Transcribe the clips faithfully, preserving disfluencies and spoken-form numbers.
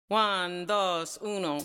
One, dos, uno.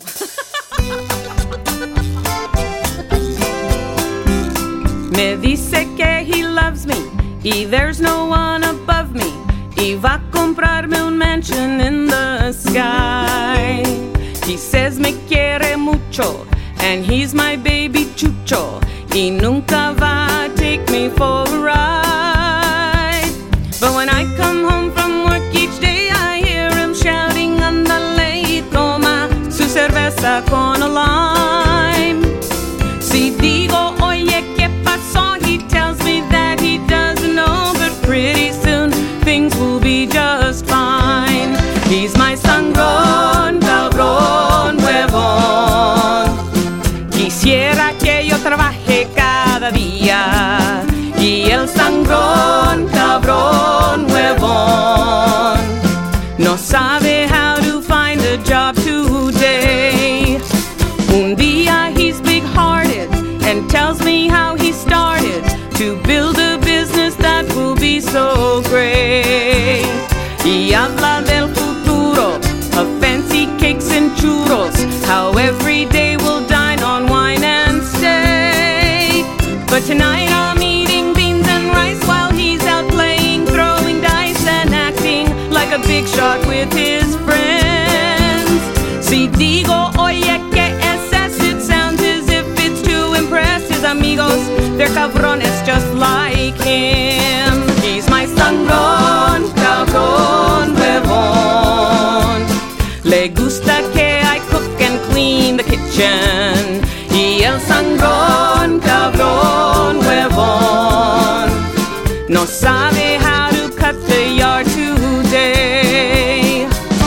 Me dice que he loves me y there's no one above me y va a comprarme un mansion in the sky. He says me quiere mucho and he's my baby chucho y nunca va a take me for a ride. But when I come home from work each day I hear him shouting on the late, toma su cerveza con a lime. Si digo, oye, ¿qué pasó? He tells me that he doesn't know, but pretty soon things will be just fine. He's my sangrón, cabrón, huevón. Quisiera que yo trabaje cada día. Y el sangrón, cabrón, huevón, no sabe how to find a job today. Un día he's big-hearted and tells me how he started to build a business that will be so great. Y habla del futuro, of fancy cakes and churros, how every day we'll dine on wine and steak. But tonight I'm eating beans and rice while he's out playing, throwing dice and acting like a big shot with his friends. Si digo, oye, ¿qué es eso? It sounds as if it's to impress his amigos. They're cabrones just like him. He's my sangrón, cabrón, huevón. Le gusta que I cook and clean the kitchen. Y el sangrón, cabrón, huevón, no sabe how to cut the yard today.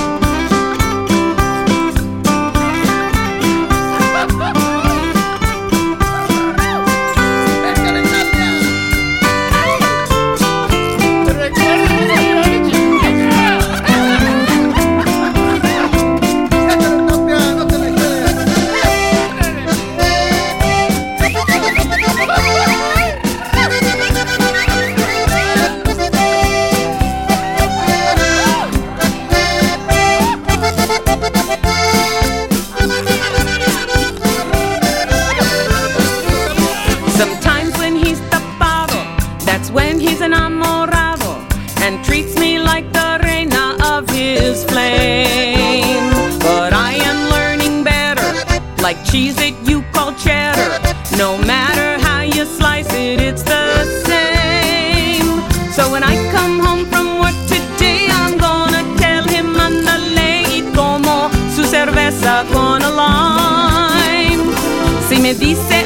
Sometimes when he's tapado, that's when he's enamorado and treats me like the reina of his flame. But I am learning better, like cheese that you call cheddar. No matter how you slice it, it's the same. So when I come home from work today, I'm gonna tell him ándale y tomo su cerveza con a lime. Si me dice